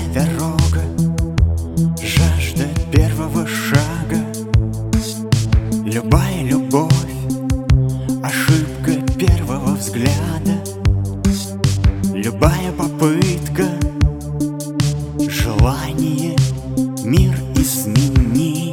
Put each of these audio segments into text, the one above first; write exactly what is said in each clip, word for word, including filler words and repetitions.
дорога, жажда первого шага. Любая любовь — ошибка первого взгляда. Любая попытка — желание мир изменить.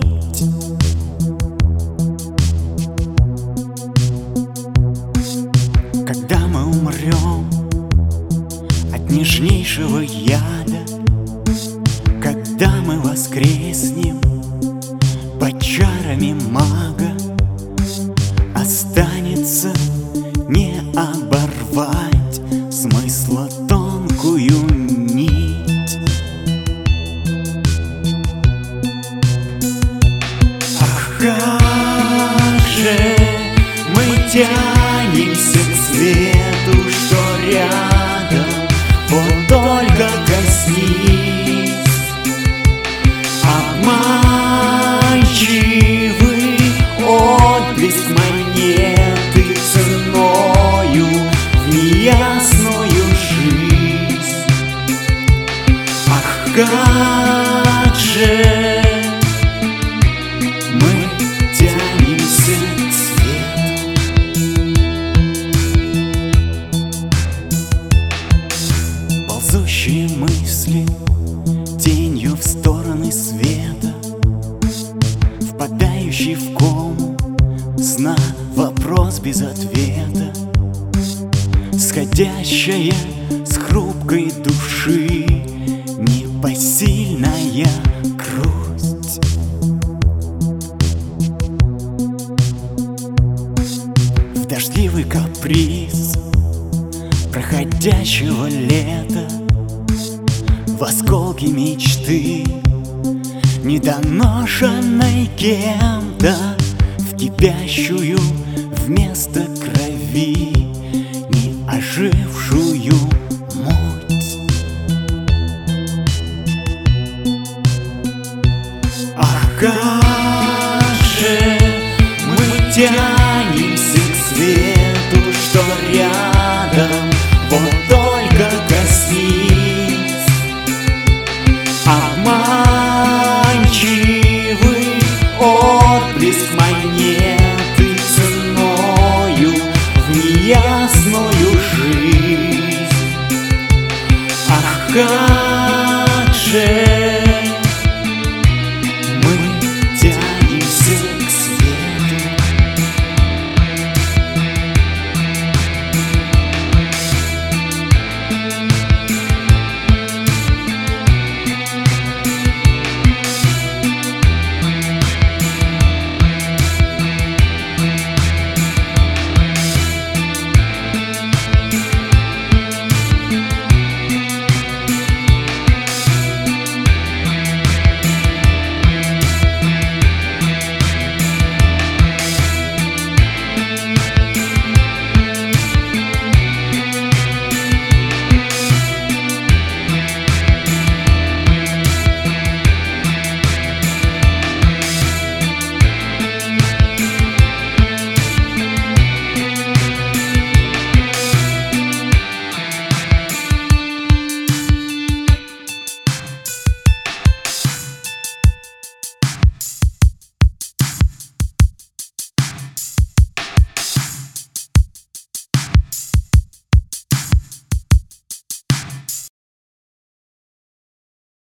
Когда мы умрем от нежнейшего яда, когда мы воскреснем под чарами мага, останется не оборвать смысла тонкую нить. Ах, как же мы тянемся к свету, что рядом, вот только коснись. Обманчивый отблеск монеты ценою в неясную жизнь. Ах, как же мы тянемся к свету. Ползущие мысли тенью в стороны света, впадающий в кому сна вопрос без ответа, сходящая с хрупкой души непосильная грусть. В дождливый каприз проходящего лета, в осколки мечты, недоношенной кем-то, в кипящую вместо крови неожившую муть. Ах, как же мы тянемся к свету, что рядом, вот только коснись. Обманчивый отблеск монеты ценою в неясную жизнь. Ах, как же